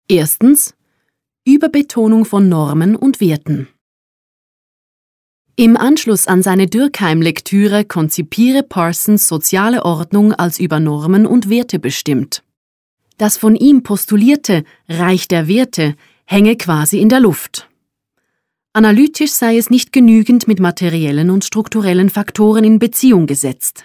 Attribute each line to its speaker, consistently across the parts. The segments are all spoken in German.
Speaker 1: Erstens: Überbetonung von Normen und Werten. Im Anschluss an seine Durkheim-Lektüre konzipiere Parsons soziale Ordnung als über Normen und Werte bestimmt. Das von ihm postulierte Reich der Werte hänge quasi in der Luft. Analytisch sei es nicht genügend mit materiellen und strukturellen Faktoren in Beziehung gesetzt.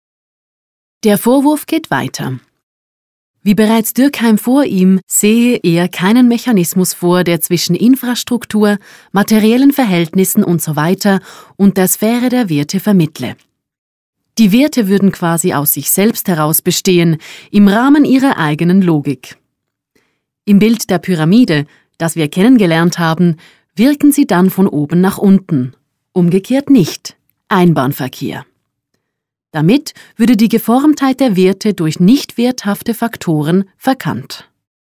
Speaker 1: Der Vorwurf geht weiter. Wie bereits Durkheim vor ihm sehe er keinen Mechanismus vor, der zwischen Infrastruktur, materiellen Verhältnissen usw. und der Sphäre der Werte vermittle. Die Werte würden quasi aus sich selbst heraus bestehen, im Rahmen ihrer eigenen Logik. Im Bild der Pyramide, das wir kennengelernt haben, wirken sie dann von oben nach unten, umgekehrt nicht, Einbahnverkehr. Damit würde die Geformtheit der Werte durch nicht werthafte Faktoren verkannt.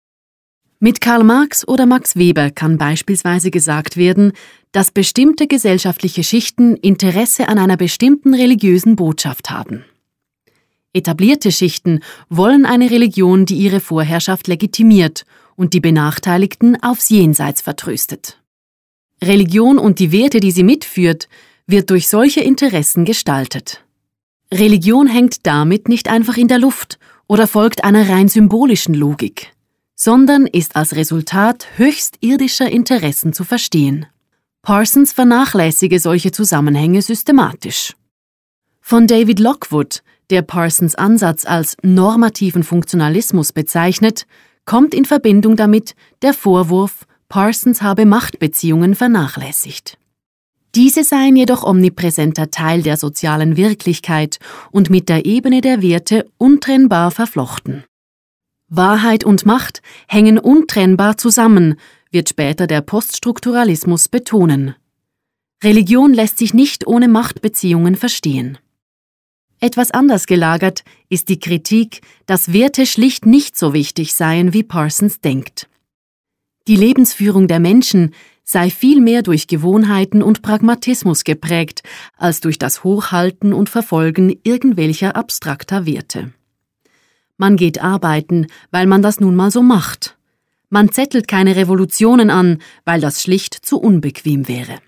Speaker 1: Mit Karl Marx oder Max Weber kann beispielsweise gesagt werden, dass bestimmte gesellschaftliche Schichten Interesse an einer bestimmten religiösen Botschaft haben. Etablierte Schichten wollen eine Religion, die ihre Vorherrschaft legitimiert und die Benachteiligten aufs Jenseits vertröstet. Religion und die Werte, die sie mitführt, wird durch solche Interessen gestaltet. Religion hängt damit nicht einfach in der Luft oder folgt einer rein symbolischen Logik, sondern ist als Resultat höchst irdischer Interessen zu verstehen. Parsons vernachlässige solche Zusammenhänge systematisch. Von David Lockwood, der Parsons Ansatz als normativen Funktionalismus bezeichnet, kommt in Verbindung damit der Vorwurf, Parsons habe Machtbeziehungen vernachlässigt. Diese seien jedoch omnipräsenter Teil der sozialen Wirklichkeit und mit der Ebene der Werte untrennbar verflochten. Wahrheit und Macht hängen untrennbar zusammen, wird später der Poststrukturalismus betonen. Religion lässt sich nicht ohne Machtbeziehungen verstehen. Etwas anders gelagert ist die Kritik, dass Werte schlicht nicht so wichtig seien, wie Parsons denkt. Die Lebensführung der Menschen sei vielmehr durch Gewohnheiten und Pragmatismus geprägt, als durch das Hochhalten und Verfolgen irgendwelcher abstrakter Werte. Man geht arbeiten, weil man das nun mal so macht. Man zettelt keine Revolutionen an, weil das schlicht zu unbequem wäre.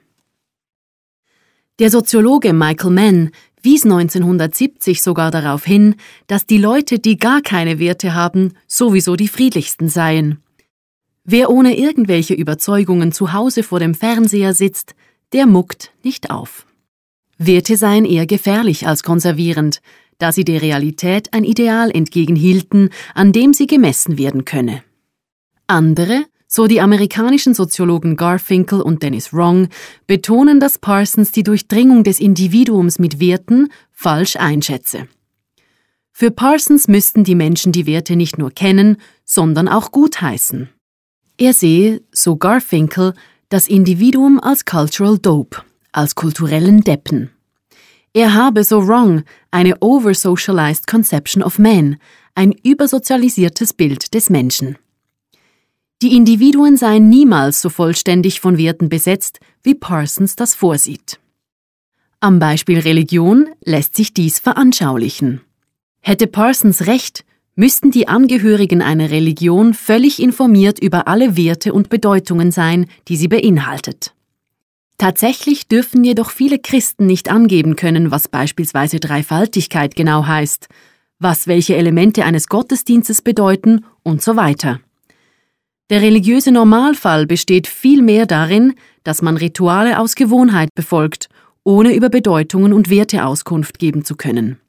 Speaker 1: Der Soziologe Michael Mann wies 1970 sogar darauf hin, dass die Leute, die gar keine Werte haben, sowieso die friedlichsten seien. Wer ohne irgendwelche Überzeugungen zu Hause vor dem Fernseher sitzt, der muckt nicht auf. Werte seien eher gefährlich als konservierend, da sie der Realität ein Ideal entgegenhielten, an dem sie gemessen werden könne. Andere, so die amerikanischen Soziologen Garfinkel und Dennis Wrong, betonen, dass Parsons die Durchdringung des Individuums mit Werten falsch einschätze. Für Parsons müssten die Menschen die Werte nicht nur kennen, sondern auch gutheißen. Er sehe, so Garfinkel, das Individuum als Cultural Dope, als kulturellen Deppen. Er habe, so Wrong, eine over-socialized conception of man, ein übersozialisiertes Bild des Menschen. Die Individuen seien niemals so vollständig von Werten besetzt, wie Parsons das vorsieht. Am Beispiel Religion lässt sich dies veranschaulichen. Hätte Parsons recht, müssten die Angehörigen einer Religion völlig informiert über alle Werte und Bedeutungen sein, die sie beinhaltet. Tatsächlich dürfen jedoch viele Christen nicht angeben können, was beispielsweise Dreifaltigkeit genau heißt, was welche Elemente eines Gottesdienstes bedeuten und so weiter. Der religiöse Normalfall besteht vielmehr darin, dass man Rituale aus Gewohnheit befolgt, ohne über Bedeutungen und Werte Auskunft geben zu können.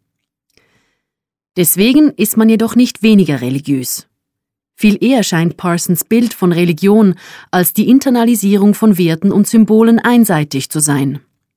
Speaker 1: Deswegen ist man jedoch nicht weniger religiös. Viel eher scheint Parsons Bild von Religion als die Internalisierung von Werten und Symbolen einseitig zu sein.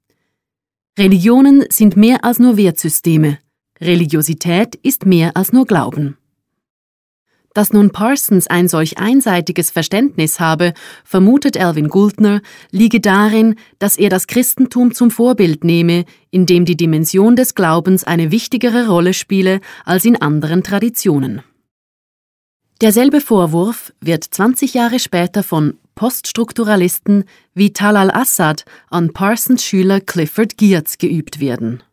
Speaker 1: Religionen sind mehr als nur Wertsysteme. Religiosität ist mehr als nur Glauben. Dass nun Parsons ein solch einseitiges Verständnis habe, vermutet Alvin Gultner, liege darin, dass er das Christentum zum Vorbild nehme, in dem die Dimension des Glaubens eine wichtigere Rolle spiele als in anderen Traditionen. Derselbe Vorwurf wird 20 Jahre später von Poststrukturalisten wie Talal Assad an Parsons Schüler Clifford Geertz geübt werden.